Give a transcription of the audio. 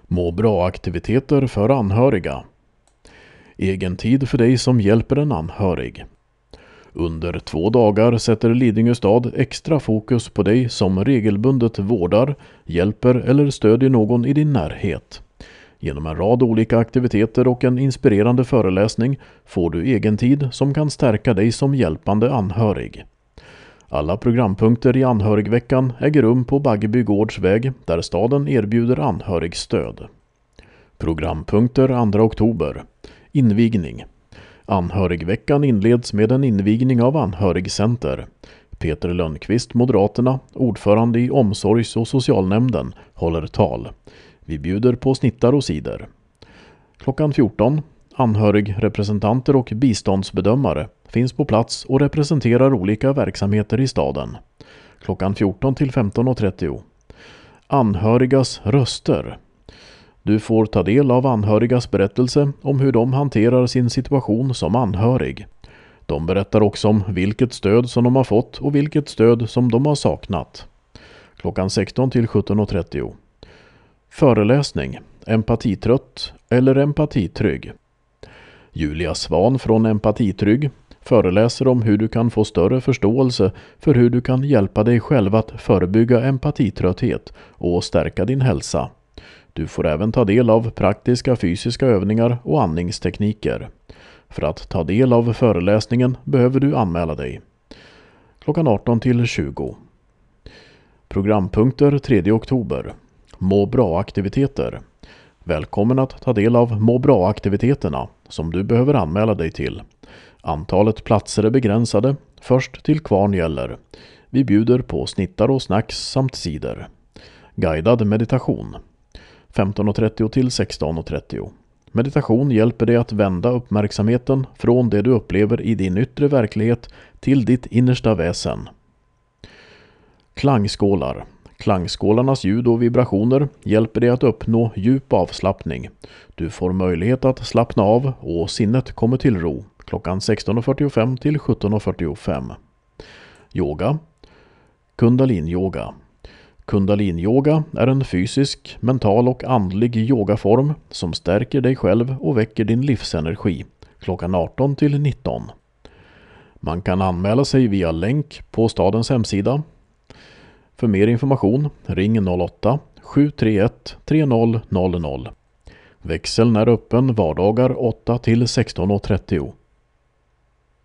Må bra-aktiviteter för anhöriga. Egen tid för dig som hjälper en anhörig. Under 2 dagar sätter Lidingö stad extra fokus på dig som regelbundet vårdar, hjälper eller stödjer någon i din närhet. Genom en rad olika aktiviteter och en inspirerande föreläsning får du egen tid som kan stärka dig som hjälpande anhörig. Alla programpunkter i anhörigveckan äger rum på Baggeby gårdsväg där staden erbjuder anhörigstöd. Programpunkter 2 oktober. Invigning. Anhörigveckan inleds med en invigning av anhörigcenter. Peter Lönnqvist, Moderaterna, ordförande i omsorgs- och socialnämnden, håller tal. Vi bjuder på snittar och cider. Klockan 14. Anhörigrepresentanter och biståndsbedömare finns på plats och representerar olika verksamheter i staden. Klockan 14 till 15.30. Anhörigas röster. Du får ta del av anhörigas berättelse om hur de hanterar sin situation som anhörig. De berättar också om vilket stöd som de har fått och vilket stöd som de har saknat. Klockan 16 till 17.30. Föreläsning. Empatitrött eller empatitrygg. Julia Svan från Empatitrygg föreläser om hur du kan få större förståelse för hur du kan hjälpa dig själv att förebygga empatitrötthet och stärka din hälsa. Du får även ta del av praktiska fysiska övningar och andningstekniker. För att ta del av föreläsningen behöver du anmäla dig. Klockan 18 till 20. Programpunkter 3 oktober. Må bra-aktiviteter. Välkommen att ta del av Må bra-aktiviteterna som du behöver anmäla dig till. Antalet platser är begränsade, först till kvarn gäller. Vi bjuder på snittar och snacks samt cider. Guidad meditation. 15.30 till 16.30. Meditation hjälper dig att vända uppmärksamheten från det du upplever i din yttre verklighet till ditt innersta väsen. Klangskålar. Klangskålarnas ljud och vibrationer hjälper dig att uppnå djup avslappning. Du får möjlighet att slappna av och sinnet kommer till ro. Klockan 16.45 till 17.45. Yoga. Kundalin-yoga. Kundalin-yoga är en fysisk, mental och andlig yogaform som stärker dig själv och väcker din livsenergi. Klockan 18 till 19. Man kan anmäla sig via länk på stadens hemsida. För mer information ring 08-731 3000. Växeln är öppen vardagar 8 till 16.30.